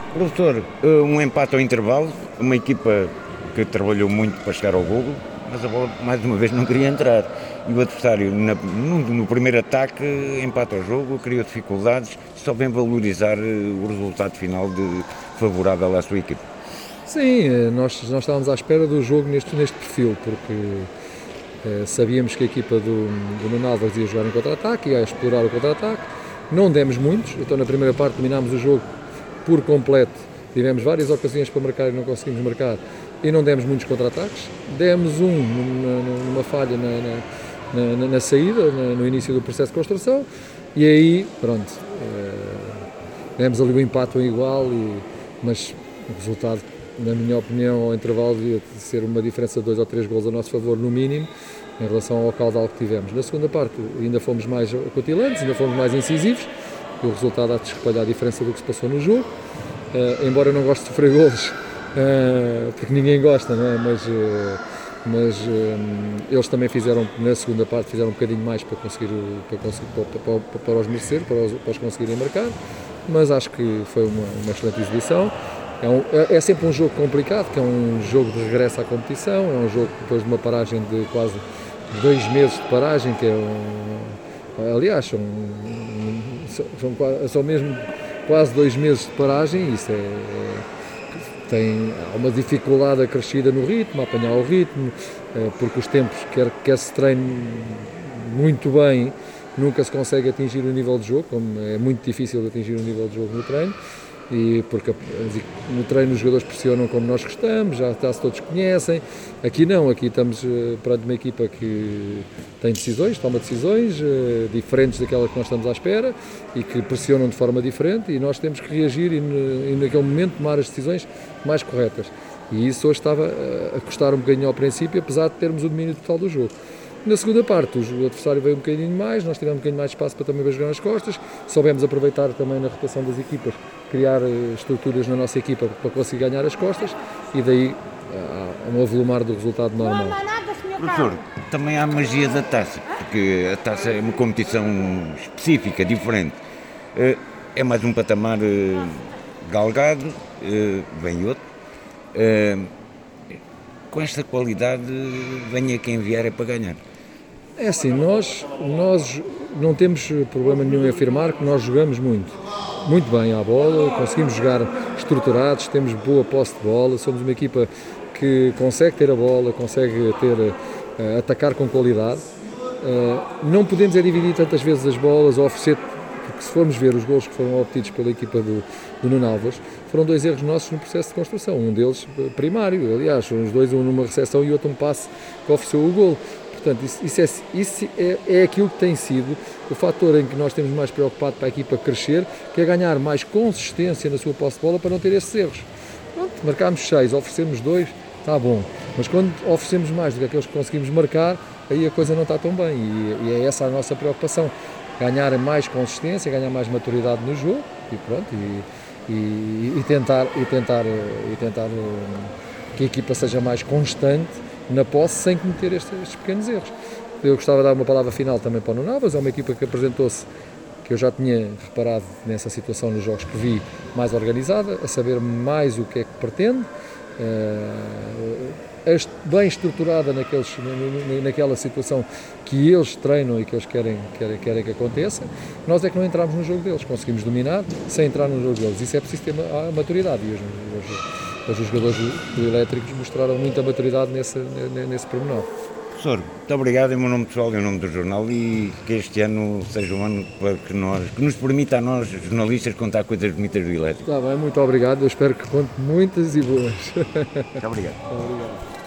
Professor, um empate ao intervalo, uma equipa que trabalhou muito para chegar ao golo, mas a bola mais uma vez não queria entrar. E o adversário, no primeiro ataque, empata o jogo, criou dificuldades, só vem valorizar o resultado final favorável à sua equipa. Sim, nós estávamos à espera do jogo neste perfil, porque sabíamos que a equipa do Nuno Álvares ia jogar em contra-ataque, ia explorar o contra-ataque. Não demos muitos, então na primeira parte dominámos o jogo por completo. Tivemos várias ocasiões para marcar e não conseguimos marcar e não demos muitos contra-ataques. Demos numa falha na saída, no início do processo de construção, e aí, pronto, demos ali o empate igual, mas o resultado, na minha opinião, ao intervalo devia ser uma diferença de 2 ou 3 golos a nosso favor, no mínimo, em relação ao caudal que tivemos. Na segunda parte ainda fomos mais acutilantes, ainda fomos mais incisivos, e o resultado há de espalhar a diferença do que se passou no jogo. Embora eu não goste de sofrer golos, porque ninguém gosta, não é? Mas eles também fizeram, na segunda parte, fizeram um bocadinho mais para os merecer, para os conseguirem marcar, mas acho que foi uma excelente exibição. É sempre um jogo complicado, que é um jogo de regresso à competição, é um jogo depois de uma paragem de quase 2 meses de paragem, que aliás, são mesmo quase 2 meses de paragem, e isso há uma dificuldade acrescida no ritmo, a apanhar o ritmo, porque os tempos, quer se treine muito bem, nunca se consegue atingir o nível de jogo, como é muito difícil atingir o nível de jogo no treino, e porque no treino os jogadores pressionam como nós gostamos, já se todos conhecem. Aqui não, aqui estamos perante uma equipa que tem decisões, toma decisões diferentes daquela que nós estamos à espera e que pressionam de forma diferente, e nós temos que reagir e naquele momento tomar as decisões mais corretas. E isso hoje estava a custar um bocadinho ao princípio, apesar de termos o domínio total do jogo. Na segunda parte, o adversário veio um bocadinho mais, nós tivemos um bocadinho mais de espaço para também jogar nas costas, soubemos aproveitar também na rotação das equipas, criar estruturas na nossa equipa para conseguir ganhar as costas, e daí há um avolumar do resultado normal. Professor, também há a magia da taça, porque a taça é uma competição específica, diferente. É mais um patamar galgado, vem outro. Com esta qualidade, venha quem vier é para ganhar. É assim, nós não temos problema nenhum em afirmar que nós jogamos muito bem à bola, conseguimos jogar estruturados, temos boa posse de bola, somos uma equipa que consegue ter a bola, consegue atacar com qualidade. Não podemos dividir tantas vezes as bolas ou oferecer, porque se formos ver os golos que foram obtidos pela equipa do Nuno Álvares, foram 2 erros nossos no processo de construção, um deles primário, aliás, os 2, um numa recepção e outro um passe que ofereceu o golo. Portanto, isso é aquilo que tem sido o fator em que nós temos mais preocupado para a equipa crescer, que é ganhar mais consistência na sua posse de bola para não ter esses erros. Pronto, marcámos 6, oferecemos 2, está bom, mas quando oferecemos mais do que aqueles que conseguimos marcar, aí a coisa não está tão bem, e é essa a nossa preocupação, ganhar mais consistência, ganhar mais maturidade no jogo, e pronto, e tentar que a equipa seja mais constante na posse, sem cometer estes pequenos erros. Eu gostava de dar uma palavra final também para o Nuno Álvares, é uma equipa que apresentou-se, que eu já tinha reparado nessa situação nos jogos que vi, mais organizada, a saber mais o que é que pretende, bem estruturada naquela situação que eles treinam e que eles querem que aconteça. Nós é que não entramos no jogo deles, conseguimos dominar sem entrar no jogo deles. Isso é preciso ter a maturidade, e hoje os jogadores do Elétricos mostraram muita maturidade nesse pormenor. Professor, muito obrigado em meu nome pessoal e em nome do jornal, e que este ano seja um ano que nos permita a nós, jornalistas, contar coisas bonitas do Elétrico. Está bem, muito obrigado, eu espero que conte muitas e boas. Muito obrigado. Obrigado.